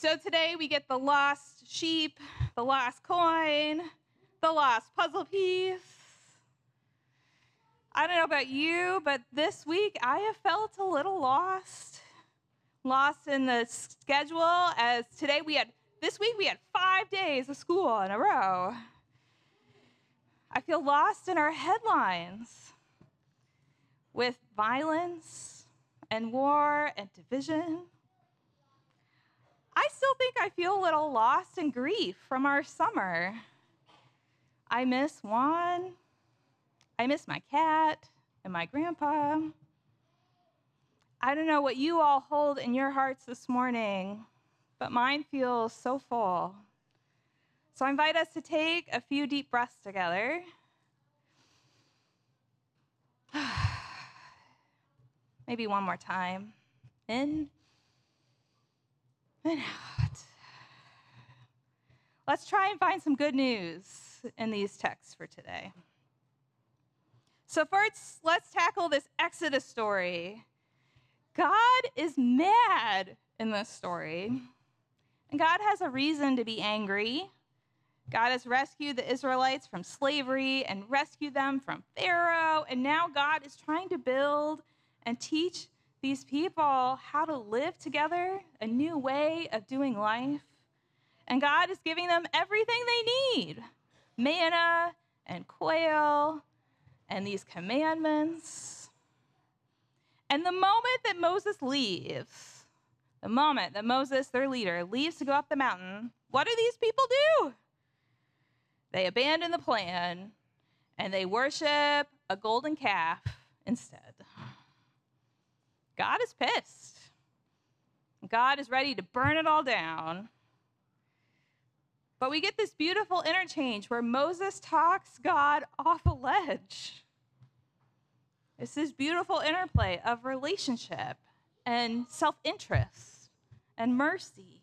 So today we get the lost sheep, the lost coin, the lost puzzle piece. I don't know about you, but this week I have felt a little lost. Lost in the schedule, as this week we had 5 days of school in a row. I feel lost in our headlines with violence and war and division. I still think I feel a little lost in grief from our summer. I miss Juan. I miss my cat and my grandpa. I don't know what you all hold in your hearts this morning, but mine feels so full. So I invite us to take a few deep breaths together. Maybe one more time. In and out. Let's try and find some good news in these texts for today. So first, let's tackle this Exodus story. God is mad in this story, and God has a reason to be angry. God has rescued the Israelites from slavery and rescued them from Pharaoh, and now God is trying to build and teach these people how to live together, a new way of doing life. And God is giving them everything they need, manna and quail and these commandments. And the moment that Moses leaves, the moment that Moses, their leader, leaves to go up the mountain, what do these people do? They abandon the plan and they worship a golden calf instead. God is pissed. God is ready to burn it all down. But we get this beautiful interchange where Moses talks God off a ledge. It's this beautiful interplay of relationship and self-interest and mercy.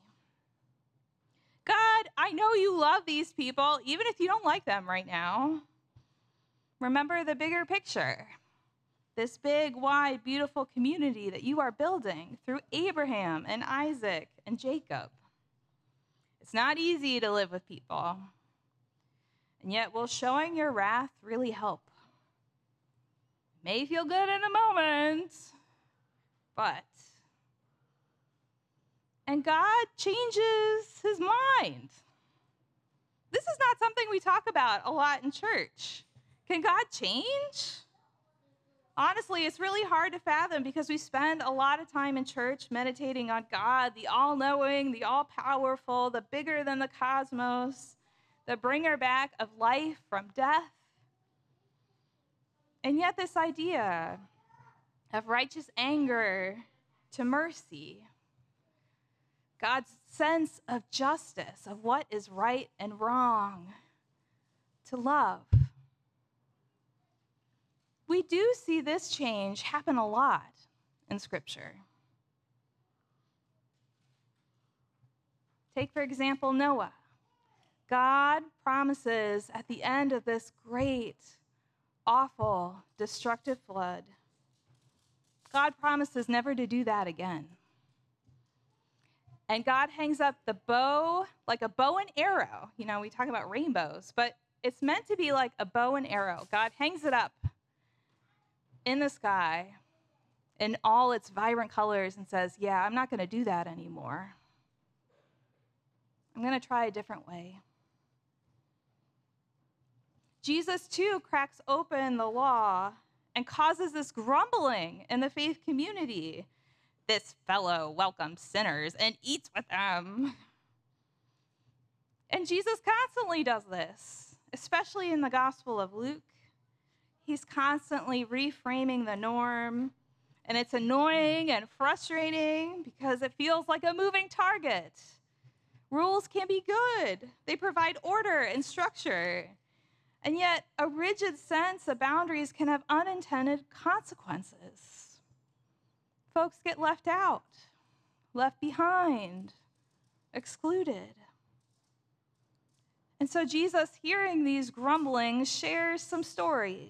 God, I know you love these people, even if you don't like them right now. Remember the bigger picture. This big, wide, beautiful community that you are building through Abraham and Isaac and Jacob. It's not easy to live with people. And yet, will showing your wrath really help? It may feel good in a moment, but. And God changes his mind. This is not something we talk about a lot in church. Can God change? Honestly, it's really hard to fathom because we spend a lot of time in church meditating on God, the all-knowing, the all-powerful, the bigger than the cosmos, the bringer back of life from death. And yet this idea of righteous anger to mercy, God's sense of justice, of what is right and wrong, to love. We do see this change happen a lot in Scripture. Take, for example, Noah. God promises at the end of this great, awful, destructive flood, God promises never to do that again. And God hangs up the bow, like a bow and arrow. You know, we talk about rainbows, but it's meant to be like a bow and arrow. God hangs it up in the sky in all its vibrant colors and says, yeah, I'm not going to do that anymore. I'm going to try a different way. Jesus, too, cracks open the law and causes this grumbling in the faith community. This fellow welcomes sinners and eats with them. And Jesus constantly does this, especially in the Gospel of Luke. He's constantly reframing the norm, and it's annoying and frustrating because it feels like a moving target. Rules can be good. They provide order and structure. And yet, a rigid sense of boundaries can have unintended consequences. Folks get left out, left behind, excluded. And so Jesus, hearing these grumblings, shares some stories.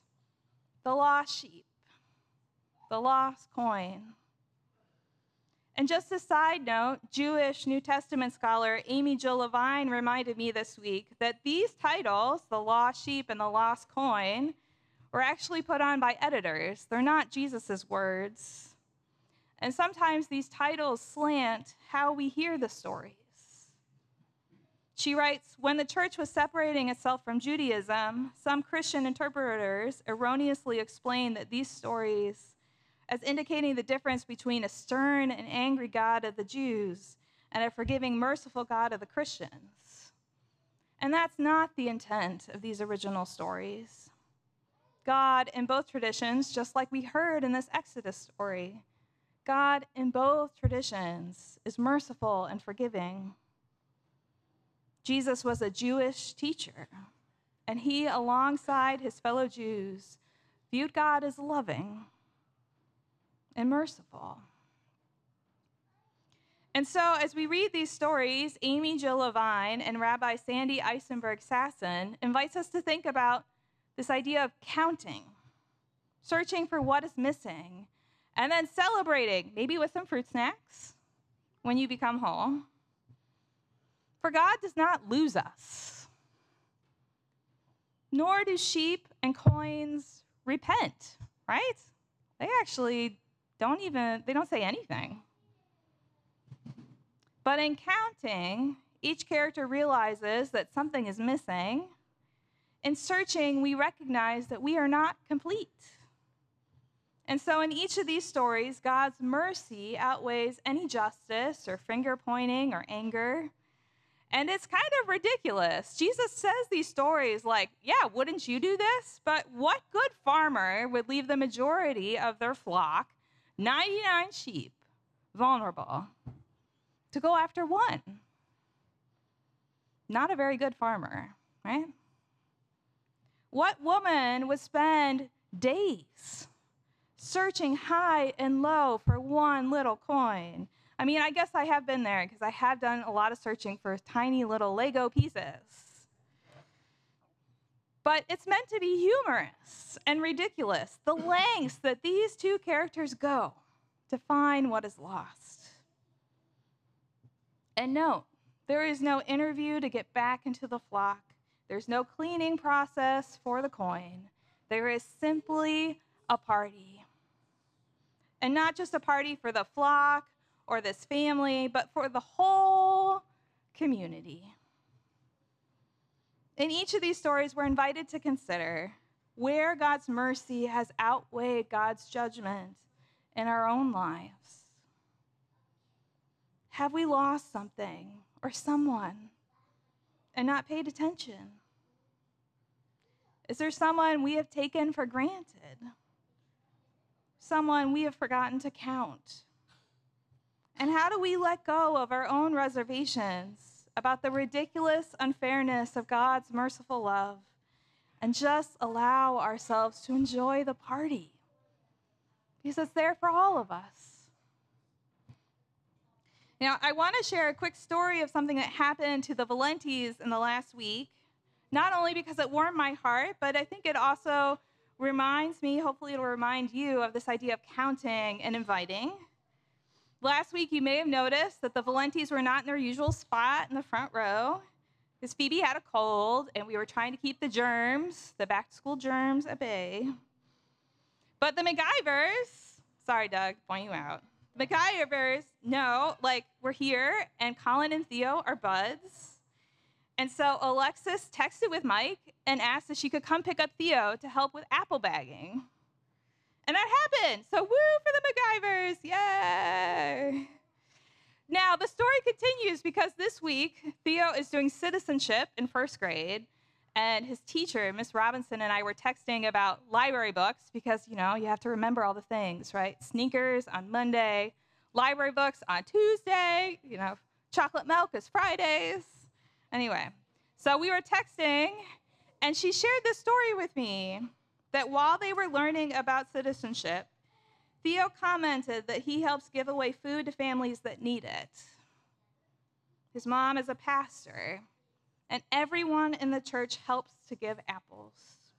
The lost sheep, the lost coin. And just a side note, Jewish New Testament scholar Amy Jill Levine reminded me this week that these titles, the lost sheep and the lost coin, were actually put on by editors. They're not Jesus's words. And sometimes these titles slant how we hear the stories. She writes, when the church was separating itself from Judaism, some Christian interpreters erroneously explained that these stories as indicating the difference between a stern and angry God of the Jews and a forgiving, merciful God of the Christians. And that's not the intent of these original stories. God in both traditions, just like we heard in this Exodus story, God in both traditions is merciful and forgiving. Jesus was a Jewish teacher, and he, alongside his fellow Jews, viewed God as loving and merciful. And so as we read these stories, Amy Jill Levine and Rabbi Sandy Eisenberg Sasson invites us to think about this idea of counting, searching for what is missing, and then celebrating, maybe with some fruit snacks when you become whole. For God does not lose us, nor do sheep and coins repent, right? They actually they don't say anything. But in counting, each character realizes that something is missing. In searching, we recognize that we are not complete. And so in each of these stories, God's mercy outweighs any justice or finger pointing or anger. And it's kind of ridiculous. Jesus says these stories like, yeah, wouldn't you do this? But what good farmer would leave the majority of their flock, 99 sheep, vulnerable, to go after one? Not a very good farmer, right? What woman would spend days searching high and low for one little coin? I mean, I guess I have been there because I have done a lot of searching for tiny little Lego pieces. But it's meant to be humorous and ridiculous, the lengths that these two characters go to find what is lost. And note, there is no interview to get back into the flock. There's no cleaning process for the coin. There is simply a party. And not just a party for the flock or this family, but for the whole community. In each of these stories, we're invited to consider where God's mercy has outweighed God's judgment in our own lives. Have we lost something or someone and not paid attention? Is there someone we have taken for granted? Someone we have forgotten to count? And how do we let go of our own reservations about the ridiculous unfairness of God's merciful love and just allow ourselves to enjoy the party? Because it's there for all of us. Now, I want to share a quick story of something that happened to the Valentes in the last week, not only because it warmed my heart, but I think it also reminds me, hopefully it'll remind you, of this idea of counting and inviting. Last week, you may have noticed that the Valentes were not in their usual spot in the front row because Phoebe had a cold, and we were trying to keep the germs, the back-to-school germs, at bay. But the MacGyvers, sorry, Doug, point you out. The MacGyvers know, we're here, and Colin and Theo are buds. And so Alexis texted with Mike and asked if she could come pick up Theo to help with apple bagging. And that happened. So woo for the MacGyvers. Yay. Now, the story continues because this week, Theo is doing citizenship in first grade. And his teacher, Miss Robinson, and I were texting about library books because, you have to remember all the things, right? Sneakers on Monday, library books on Tuesday, chocolate milk is Fridays. Anyway, so we were texting, and she shared this story with me that while they were learning about citizenship, Theo commented that he helps give away food to families that need it. His mom is a pastor, and everyone in the church helps to give apples.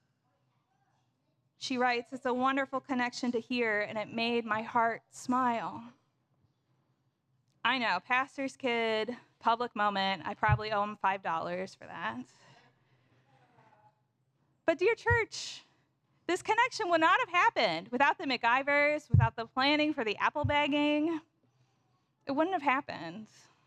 She writes, it's a wonderful connection to hear, and it made my heart smile. I know, pastor's kid, public moment. I probably owe him $5 for that. But dear church, this connection would not have happened without the MacGyvers, without the planning for the apple bagging. It wouldn't have happened.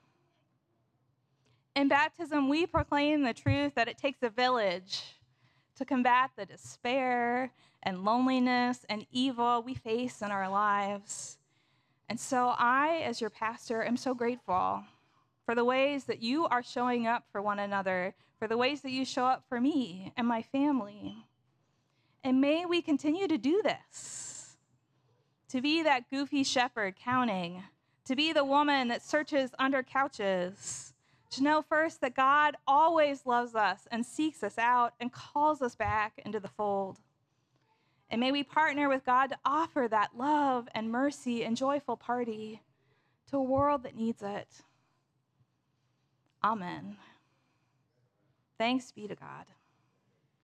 In baptism, we proclaim the truth that it takes a village to combat the despair and loneliness and evil we face in our lives. And so I, as your pastor, am so grateful for the ways that you are showing up for one another, for the ways that you show up for me and my family. And may we continue to do this, to be that goofy shepherd counting, to be the woman that searches under couches, to know first that God always loves us and seeks us out and calls us back into the fold. And may we partner with God to offer that love and mercy and joyful party to a world that needs it. Amen. Thanks be to God.